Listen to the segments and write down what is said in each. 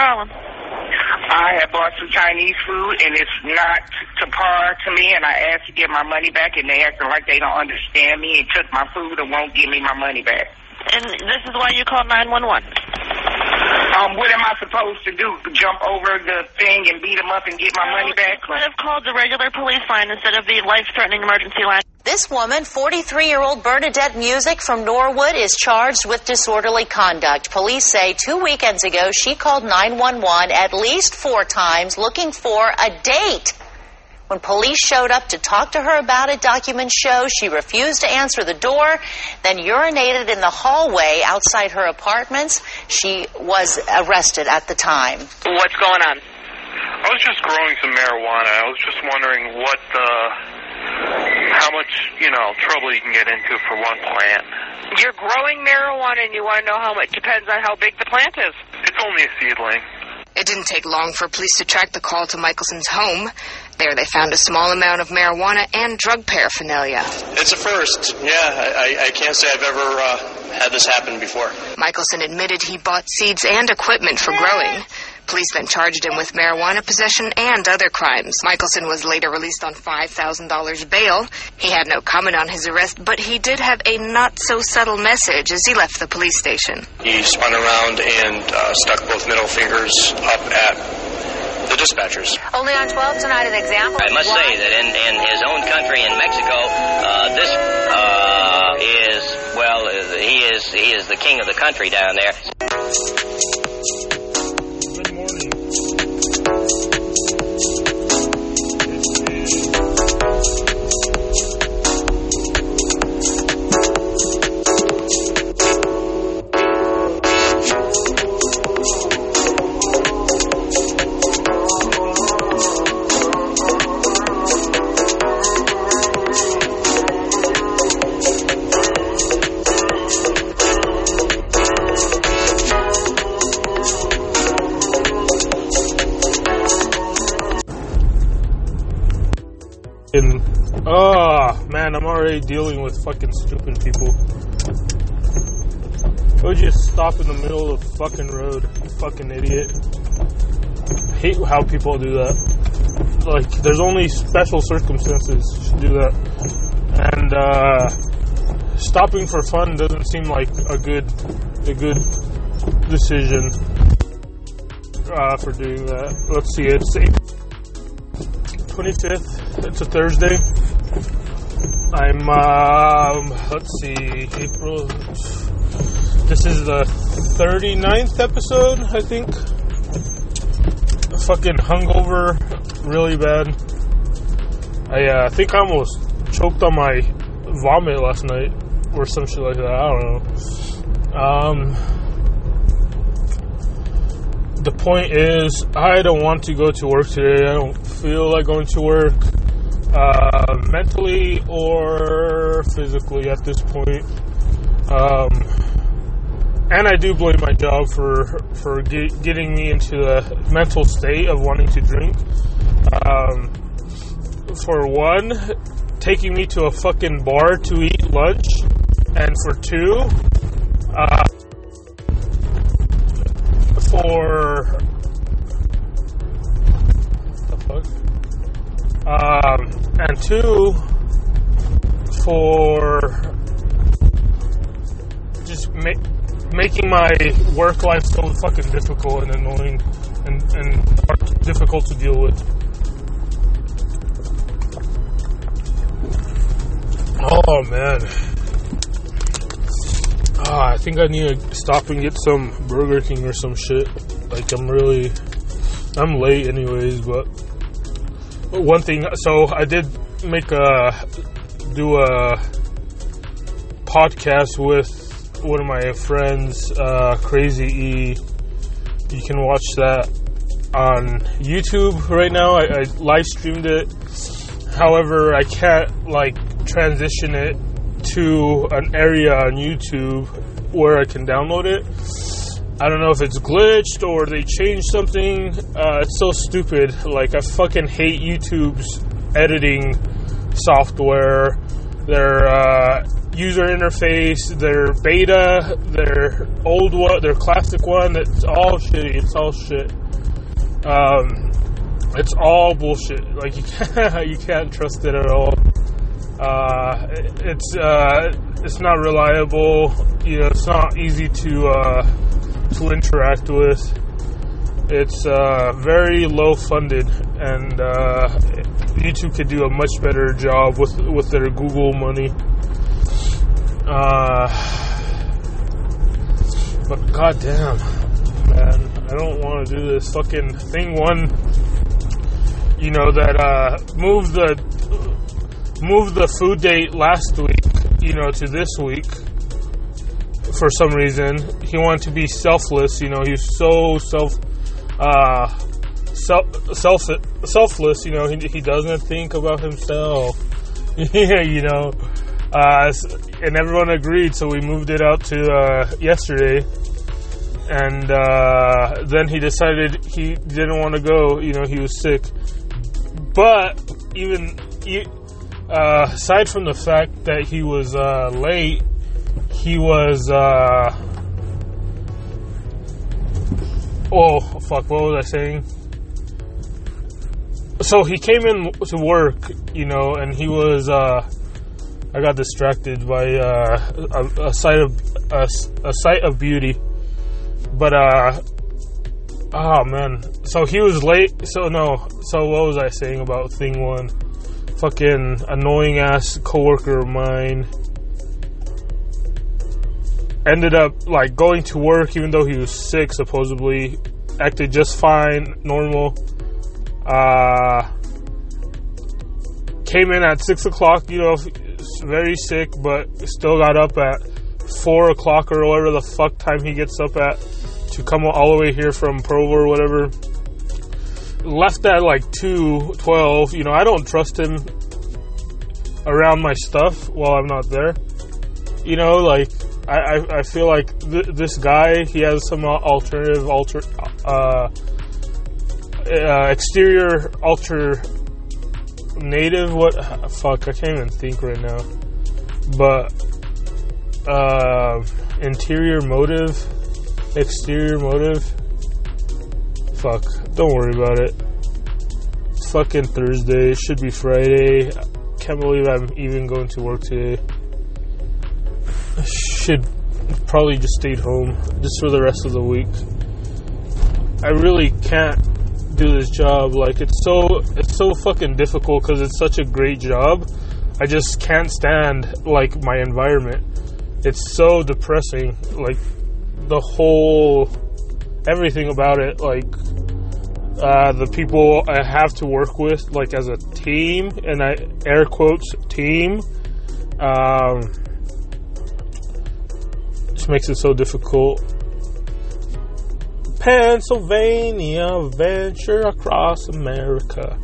calling? I had bought some Chinese food, and it's not to par to me, and I asked to get my money back, and they acting like they don't understand me and took my food and won't give me my money back. And this is why you called 911? What am I supposed to do? Jump over the thing and beat them up and get my money back? You could have called the regular police line instead of the life-threatening emergency line. This woman, 43-year-old Bernadette Music from Norwood, is charged with disorderly conduct. Police say 2 weekends ago she called 911 at least 4 times looking for a date. When police showed up to talk to her about it, documents show she refused to answer the door, then urinated in the hallway outside her apartments. She was arrested at the time. What's going on? I was just growing some marijuana. I was just wondering how much, trouble you can get into for one plant. You're growing marijuana and you want to know how much. Depends on how big the plant is. It's only a seedling. It didn't take long for police to track the call to Michelson's home. There they found a small amount of marijuana and drug paraphernalia. It's a first. Yeah, I can't say I've ever had this happen before. Michelson admitted he bought seeds and equipment for growing. Police then charged him with marijuana possession and other crimes. Michelson was later released on $5,000 bail. He had no comment on his arrest, but he did have a not-so-subtle message as he left the police station. He spun around and stuck both middle fingers up at the dispatchers. Only on 12 tonight, an example. I must say that in his own country, in Mexico, he is the king of the country down there. Good morning. Man, I'm already dealing with fucking stupid people. Would you stop in the middle of the fucking road, you fucking idiot? I hate how people do that. Like, there's only special circumstances to do that. And stopping for fun doesn't seem like a good decision for doing that. Let's see, it's April 25th. It's a Thursday. I'm, let's see, April, this is the 39th episode, I think. Fucking hungover really bad. I think I almost choked on my vomit last night, or some shit like that, I don't know. The point is, I don't want to go to work today. I don't feel like going to work. Mentally or physically at this point. And I do blame my job for getting me into the mental state of wanting to drink. For one, taking me to a fucking bar to eat lunch. And for two, and two, for just making my work life so fucking difficult and annoying and difficult to deal with. Oh man. I think I need to stop and get some Burger King or some shit. Like, I'm late anyways, but one thing, so I did do a podcast with one of my friends, Crazy E. You can watch that on YouTube right now. I live streamed it. However, I can't transition it to an area on YouTube where I can download it. I don't know if it's glitched or they changed something. It's so stupid. I fucking hate YouTube's editing software. their user interface, their beta, their old one, their classic one. It's all shitty. It's all shit. It's all bullshit. Like you can't trust it at all. It's not reliable. You know, it's not easy to interact with. It's very low funded, and YouTube could do a much better job with their Google money. But goddamn, man, I don't want to do this. Fucking thing one, you know, that moved the food date last week, you know, to this week. For some reason, he wanted to be selfless. You know, he's so selfless. You know, he doesn't think about himself. Yeah, you know, and everyone agreed, so we moved it out to yesterday. And then he decided he didn't want to go. You know, he was sick. But aside from the fact that he was late, he was oh fuck, what was I saying? So he came in to work, you know, and he was I got distracted by a sight of beauty. But oh man, so he was late. So what was I saying about thing one? Fucking annoying ass coworker of mine ended up like going to work even though he was sick, supposedly. Acted just fine, normal. Came in at 6 o'clock, you know, very sick, but still got up at 4 o'clock or whatever the fuck time he gets up at to come all the way here from Provo or whatever. Left at like 2:12. You know, I don't trust him around my stuff while I'm not there. You know, like I feel like this guy, he has some exterior alternative. What? Fuck, I can't even think right now. But interior motive, exterior motive. Fuck, don't worry about it. It's fucking Thursday. It should be Friday. Can't believe I'm even going to work today. I should probably just stayed home just for the rest of the week. I really can't do this job. Like, it's so fucking difficult because it's such a great job. I just can't stand like my environment. It's so depressing. Like the whole everything about it. Like the people I have to work with, like as a team, and I air quotes team. Just makes it so difficult. Pennsylvania, venture across America.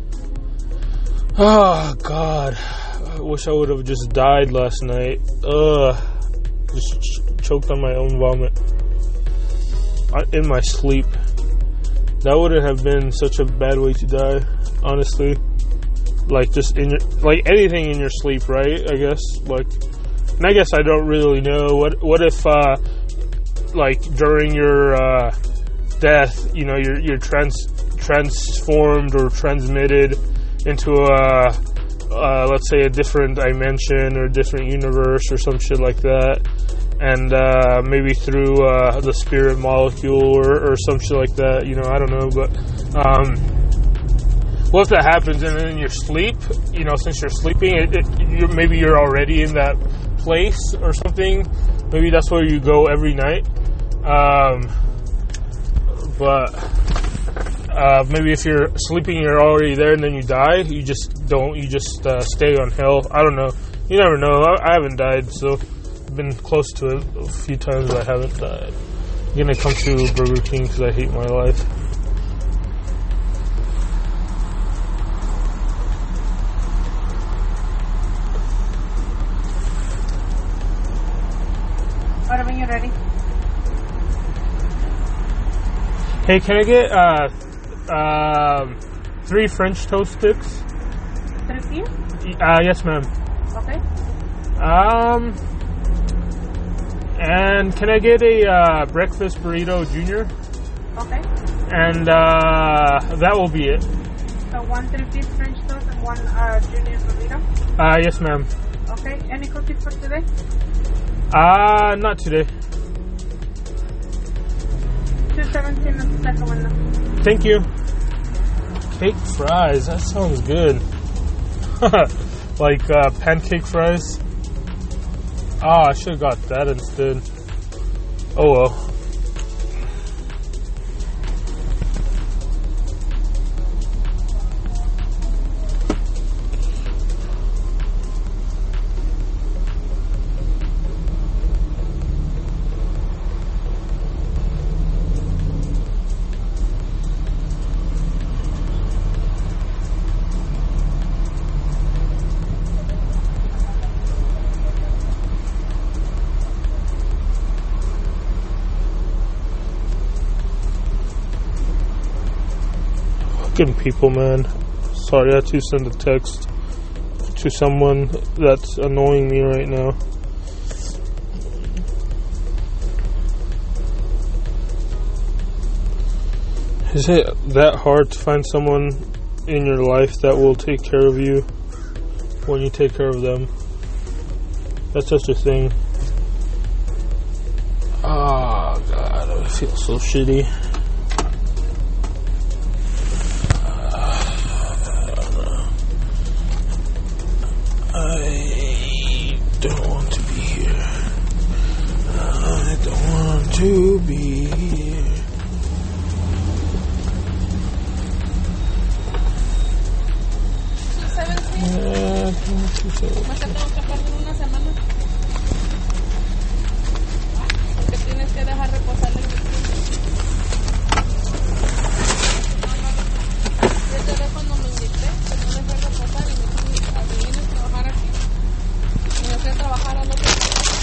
Oh God, I wish I would have just died last night. Just choked on my own vomit in my sleep. That wouldn't have been such a bad way to die, honestly. Like just in your, like anything in your sleep, right? I guess like. And I guess I don't really know. What if, like, during your death, you know, you're transformed or transmitted into let's say a different dimension or a different universe or some shit like that, and maybe through the spirit molecule or some shit like that. You know, I don't know, but what if that happens and then in your sleep, you know, since you're sleeping, maybe you're already in that place or something. Maybe that's where you go every night. But maybe if you're sleeping, you're already there, and then you die. You just don't. You just stay on hell. I don't know. You never know. I haven't died, so I've been close to it a few times. But I haven't died. I'm gonna come to Burger King because I hate my life. When you're ready. Hey, can I get 3 French toast sticks? For you? Yes, ma'am. Okay. And can I get a breakfast burrito junior? Okay. And that will be it. So 1 3-piece French toast and 1 junior burrito? Yes, ma'am. Okay. Any cookies for today? Not today. 217 is the second one now. Thank you. Cake fries. That sounds good. Like pancake fries. I should have got that instead. Oh well. People, man. Sorry, I had to send a text to someone that's annoying me right now. Is it that hard to find someone in your life that will take care of you when you take care of them? That's such a thing. Oh, God, I feel so shitty. I don't want to be here. I don't want to be here. Más te tengo que perder una semana. Porque tienes que dejar reposar el vestido. Yo te dejo cuando me invité, que no dejé reposar y me fui a venir a trabajar aquí. Y me fui a trabajar al otro día.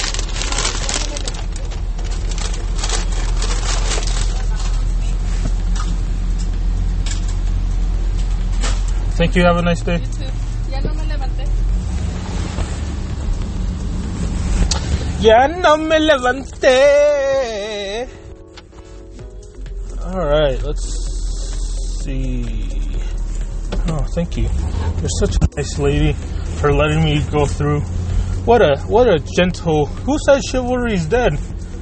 Thank you, have a nice day. Ya no me levanté. Ya no me levanté. Alright, let's see. Oh, thank you. You're such a nice lady for letting me go through. What a gentle. Who said chivalry is dead?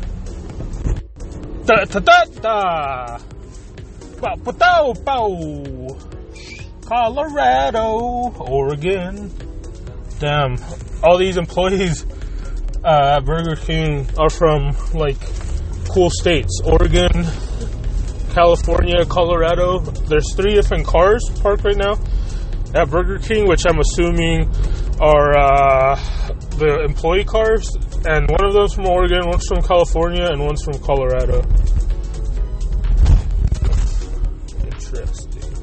Da da da da. Pow pow pow. Colorado, Oregon. Damn, all these employees at Burger King are from like cool states: Oregon, California, Colorado. There's 3 different cars parked right now at Burger King, which I'm assuming are the employee cars, and one of them's from Oregon, one's from California, and one's from Colorado. Interesting.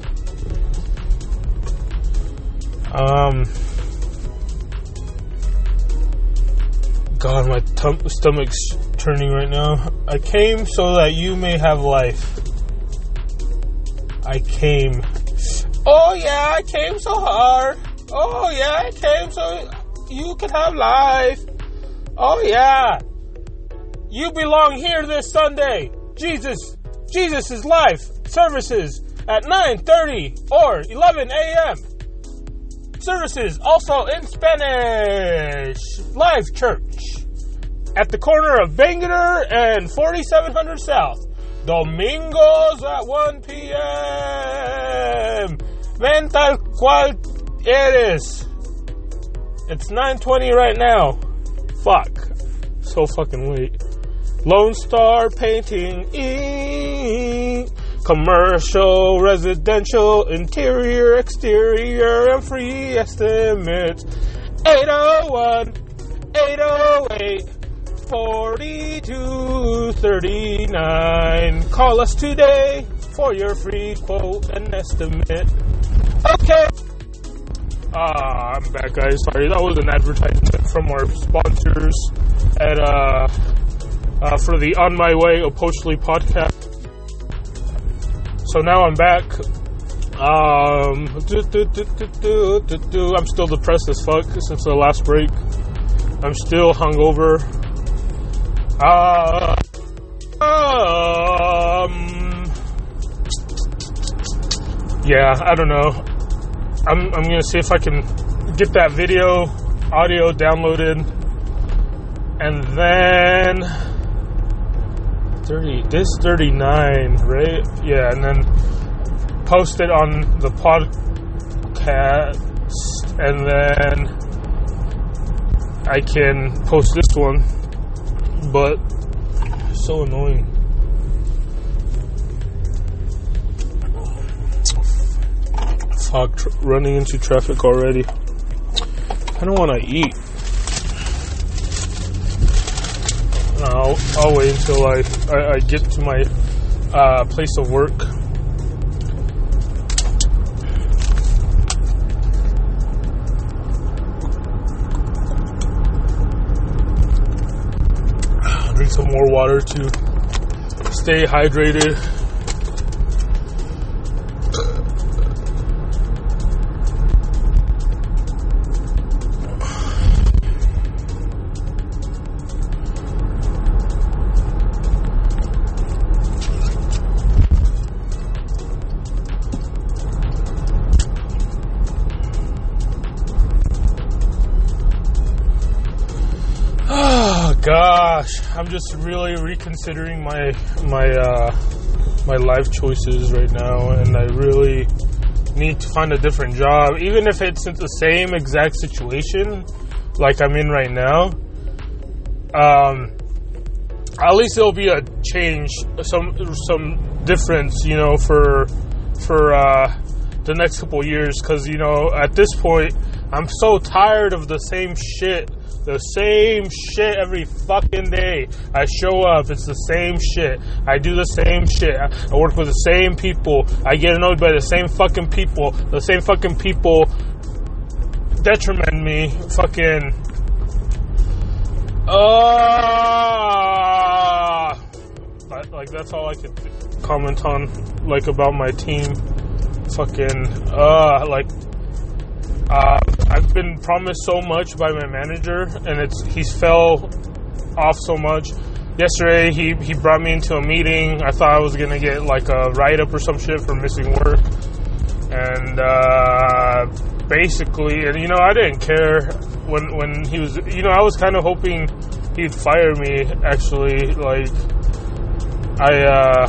God, my stomach's turning right now. I came so that you may have life. I came. Oh yeah, I came so hard. Oh yeah, I came so you can have life. Oh yeah. You belong here this Sunday. Jesus' life services at 9:30 or 11 a.m. Services also in Spanish. Live Church at the corner of Bangerter and 4700 South. Domingos at 1 p.m. Ven tal cual eres. It's 9:20 right now. Fuck. So fucking late. Lone Star Painting Inc. Commercial, residential, interior, exterior, and free estimates. 801-808-4239. Call us today for your free quote and estimate. Okay. I'm back, guys. Sorry, that was an advertisement from our sponsors at for the On My Way Opochli podcast. So now I'm back. I'm still depressed as fuck since the last break. I'm still hungover. Yeah, I don't know. I'm gonna see if I can get that audio downloaded, and then 39, right? Yeah, and then post it on the podcast, and then I can post this one. But so annoying. Fuck, running into traffic already. I don't want to eat. I'll wait until I get to my place of work. Drink some more water to stay hydrated. Gosh, I'm just really reconsidering my life choices right now, and I really need to find a different job, even if it's the same exact situation like I'm in right now. At least there'll be a change, some difference, you know, for the next couple of years, because, you know, at this point I'm so tired of the same shit. The same shit every fucking day. I show up, it's the same shit. I do the same shit. I work with the same people. I get annoyed by the same fucking people. The same fucking people detriment me. Fucking. Like, that's all I could comment on, like, about my team. Fucking, I've been promised so much by my manager, and he's fell off so much. Yesterday, he brought me into a meeting. I thought I was gonna get like a write-up or some shit for missing work, and basically, and you know, I didn't care when he was, you know, I was kind of hoping he'd fire me. Actually, like, I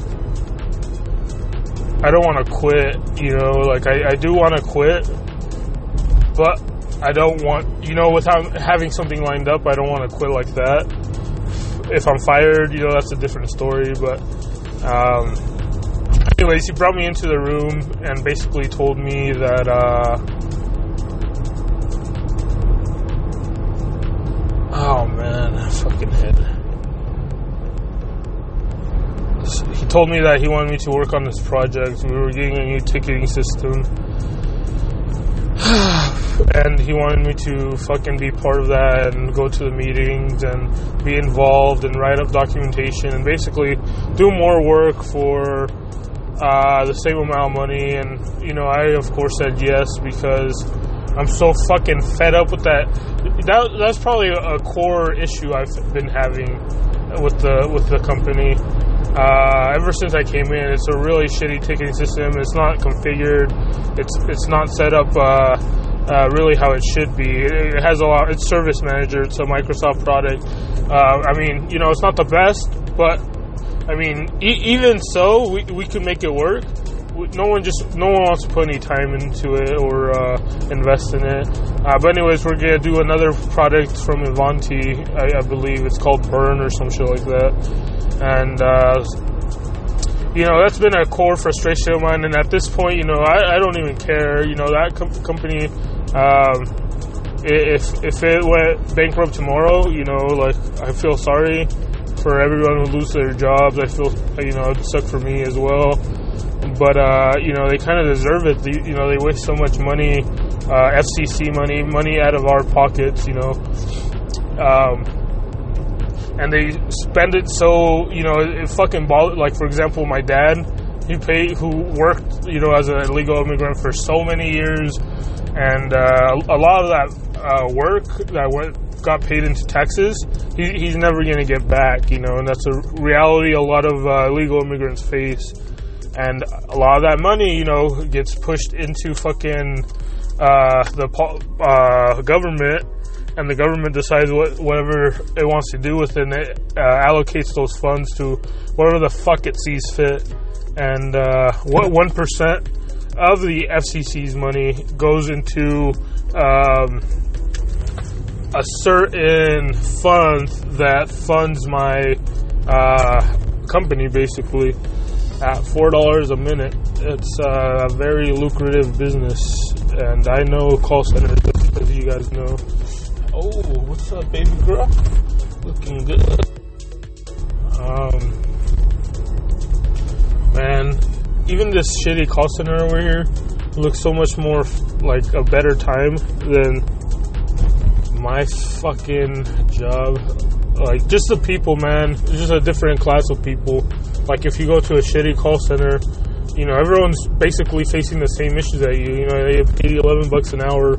don't want to quit. You know, like I do want to quit. But I don't want, you know, without having something lined up, I don't want to quit like that. If I'm fired, you know, that's a different story. But anyways, he brought me into the room and basically told me that oh man, fucking head. He told me that he wanted me to work on this project. We were getting a new ticketing system. And he wanted me to fucking be part of that and go to the meetings and be involved and write up documentation and basically do more work for the same amount of money. And, you know, I of course said yes, because I'm so fucking fed up with that. That's probably a core issue I've been having with the company. Ever since I came in, it's a really shitty ticketing system. It's not configured. It's not set up really how it should be. It has a lot. It's Service Manager. It's a Microsoft product. I mean, you know, it's not the best, but I mean, even so, we can make it work. No one wants to put any time into it or invest in it. But anyways, we're gonna do another product from Ivanti. I believe it's called Burn or some shit like that. And you know, that's been a core frustration of mine. And at this point, you know, I don't even care. You know, that company, if it went bankrupt tomorrow, you know, like, I feel sorry for everyone who loses their jobs. I feel, you know, it sucked for me as well. But, you know, they kind of deserve it. You know, they waste so much money, FCC money out of our pockets, you know. And they spend it so, you know, it fucking like, for example, my dad, who worked, as an illegal immigrant for so many years, and a lot of that work that got paid into taxes, he's never going to get back, and that's a reality a lot of illegal immigrants face. And a lot of that money, gets pushed into fucking the government, and the government decides whatever it wants to do with it, and it allocates those funds to whatever the fuck it sees fit. And what 1% of the FCC's money goes into a certain fund that funds my company, basically, at $4 a minute. It's a very lucrative business, and I know call centers, as you guys know. Oh, what's up, baby girl? Looking good. Man, even this shitty call center over here looks so much more like a better time than my fucking job. Like, just the people, man. It's just a different class of people. Like, if you go to a shitty call center, everyone's basically facing the same issues that you. They have paid $11 an hour.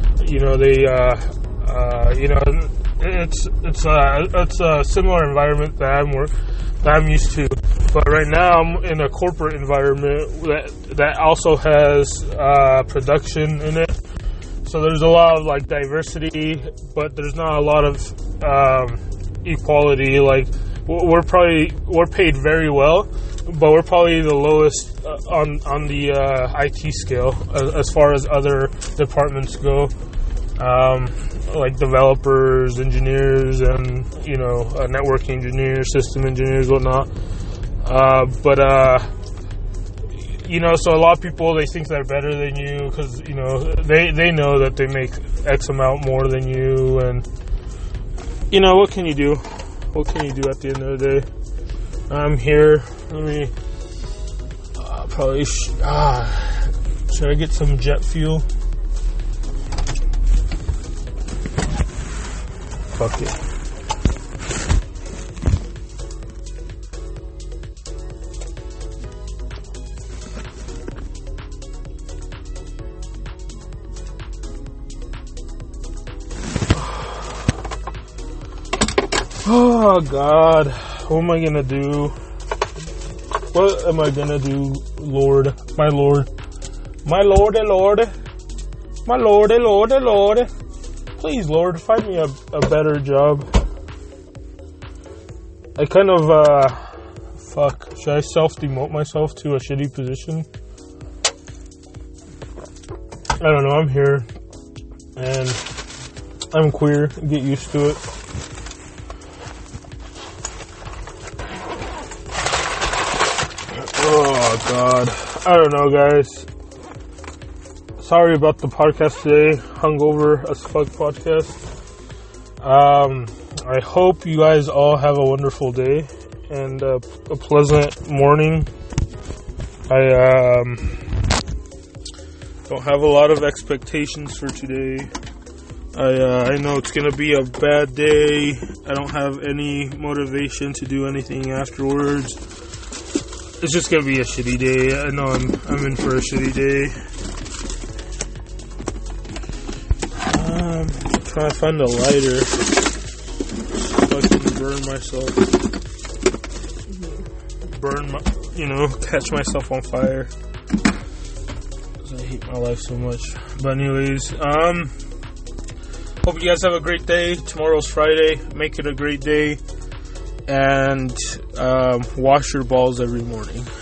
It's a similar environment that I'm used to. But right now I'm in a corporate environment that also has production in it. So there's a lot of like diversity, but there's not a lot of equality. Like, we're paid very well, but we're probably the lowest on the IT scale as far as other departments go. Like developers, engineers, and network engineers, system engineers, whatnot. So a lot of people, they think they're better than you because they know that they make X amount more than you, and what can you do? What can you do at the end of the day? I'm here. Let me probably should I get some jet fuel? Fuck it. Oh God, what am I gonna do? What am I gonna do, Lord? My Lord. My Lord, Lord. My Lord, Lord, Lord. Please, Lord, find me a better job. I kind of, should I self-demote myself to a shitty position? I don't know, I'm here, and I'm queer, get used to it. Oh, God. I don't know, guys. Sorry about the podcast today. Hungover as fuck podcast. I hope you guys all have a wonderful day and a pleasant morning. I don't have a lot of expectations for today. I know it's gonna be a bad day. I don't have any motivation to do anything afterwards. It's just gonna be a shitty day. I know I'm in for a shitty day. Trying to find a lighter so I can burn myself. Catch myself on fire. Because I hate my life so much. But anyways, hope you guys have a great day. Tomorrow's Friday. Make it a great day. And wash your balls every morning.